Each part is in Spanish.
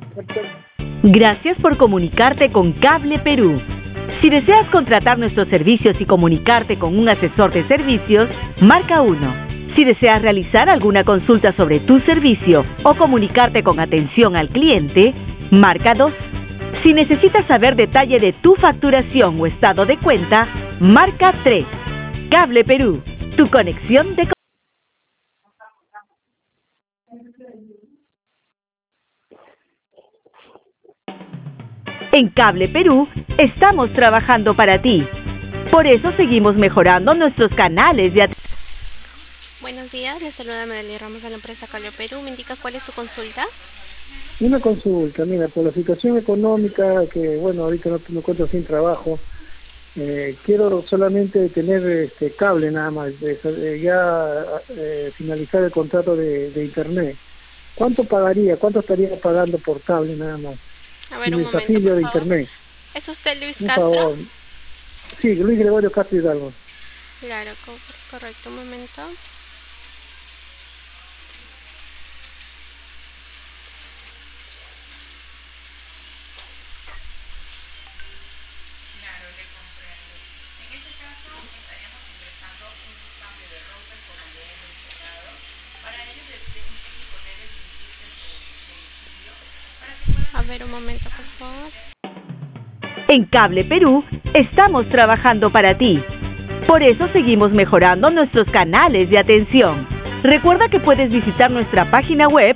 Gracias por comunicarte con Cable Perú. Si deseas contratar nuestros servicios y comunicarte con un asesor de servicios, marca 1. Si deseas realizar alguna consulta sobre tu servicio o comunicarte con atención al cliente, marca 2. Si necesitas saber detalle de tu facturación o estado de cuenta, marca 3. Cable Perú, tu conexión de... En Cable Perú estamos trabajando para ti. Por eso seguimos mejorando nuestros canales de atención. Buenos días, les saluda Medellín Ramos de la empresa Cable Perú. ¿Me indica cuál es su consulta? Una consulta, mira, por la situación económica, que bueno, ahorita no me encuentro sin trabajo, quiero solamente tener cable nada más, finalizar el contrato de internet. ¿Cuánto pagaría? ¿Cuánto estaría pagando por cable nada más? A ver, un momento, afilio de por favor. internet. ¿Es usted Luis Un Castro? favor. Sí, Luis Gregorio Castro Hidalgo. Claro, correcto, un momento. A ver, un momento, por favor. En Cable Perú estamos trabajando para ti. Por eso seguimos mejorando nuestros canales de atención. Recuerda que puedes visitar nuestra página web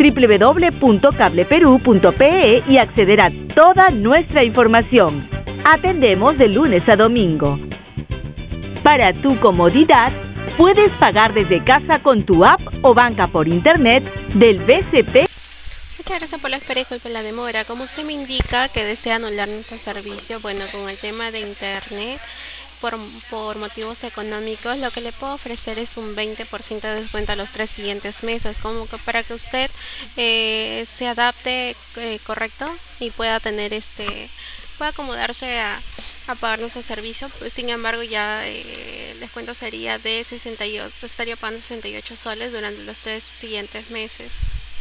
www.cableperú.pe y acceder a toda nuestra información. Atendemos de lunes a domingo. Para tu comodidad, puedes pagar desde casa con tu app o banca por internet del BCP. Muchas gracias por la espera y disculpe la demora. Como usted me indica que desea anular nuestro servicio, bueno, con el tema de internet, por motivos económicos, lo que le puedo ofrecer es un 20% de descuento a los 3 siguientes meses, como que para que usted se adapte, correcto, y pueda tener pueda acomodarse a pagar nuestro servicio. Pues, sin embargo, ya el descuento sería de 68, estaría pagando 68 soles durante los 3 siguientes meses.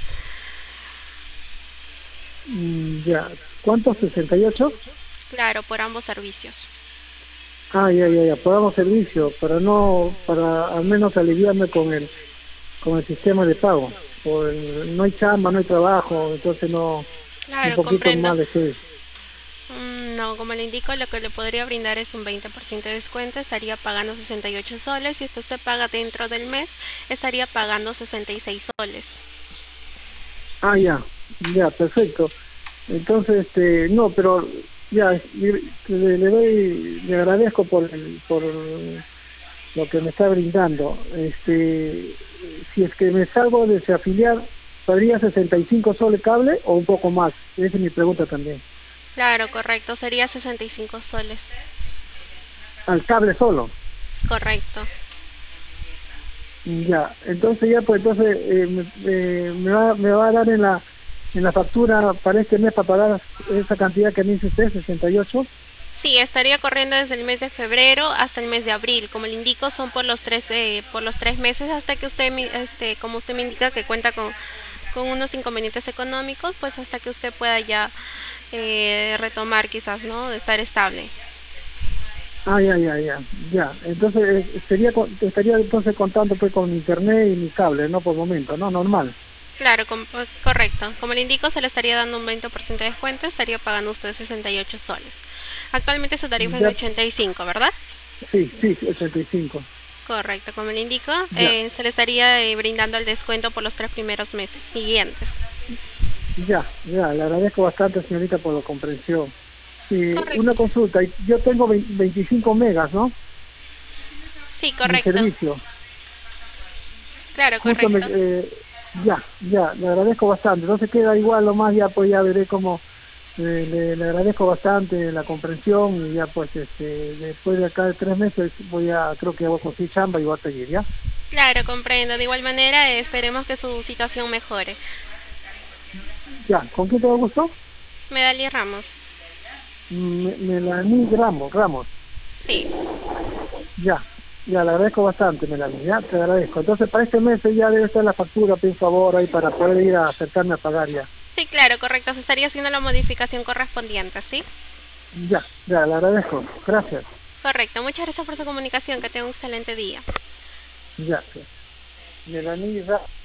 Ya, ¿cuánto? ¿68? Claro, por ambos servicios. Ya, pagamos servicio, para al menos aliviarme con el sistema de pago. No hay chamba, no hay trabajo, entonces no, claro, un poquito comprendo. más de que... No, como le indico, lo que le podría brindar es un 20% de descuento, estaría pagando 68 soles, y si usted paga dentro del mes, estaría pagando 66 soles. Ya, perfecto. Entonces, no, pero ya, le agradezco por lo que me está brindando. Si es que me salgo de desafiliar, ¿podría 65 soles cable o un poco más? Esa es mi pregunta también. Claro, correcto, sería 65 soles. ¿Al cable solo? Correcto. Ya, entonces me va a dar en la factura para este mes para pagar esa cantidad que me dice usted, 68. Sí, estaría corriendo desde el mes de febrero hasta el mes de abril. Como le indico, son por los 3 meses, hasta que usted como usted me indica que cuenta con unos inconvenientes económicos, pues hasta que usted pueda ya retomar, quizás, ¿no?, de estar estable. Ya. Entonces estaría entonces contando pues con internet y mi cable, ¿no? Por momento, ¿no? Normal. Claro, correcto. Como le indico, se le estaría dando un 20% de descuento, estaría pagando usted 68 soles. Actualmente su tarifa es de 85, ¿verdad? Sí, 85. Correcto, como le indico, se le estaría brindando el descuento por los 3 primeros meses siguientes. Ya, le agradezco bastante, señorita, por la comprensión. Una consulta, yo tengo 25 megas, ¿no? Sí, correcto. Mi servicio. Claro, correcto. Ya, le agradezco bastante. Entonces queda igual, lo más ya pues ya veré cómo... Le agradezco bastante la comprensión y ya pues después de acá de 3 meses creo que voy a conseguir chamba y voy a seguir, ¿ya? Claro, comprendo. De igual manera, esperemos que su situación mejore. Ya, ¿con quién te gustó? Medalí Ramos. Melanie Ramos. Sí. Ya, le agradezco bastante, Melanie, ya, te agradezco. Entonces para este mes ya debe estar la factura, por favor, ahí para poder ir a acercarme a pagar ya. Sí, claro, correcto. Se estaría haciendo la modificación correspondiente, ¿sí? Ya, ya, le agradezco. Gracias. Correcto. Muchas gracias por su comunicación. Que tenga un excelente día. Ya, sí. Melanie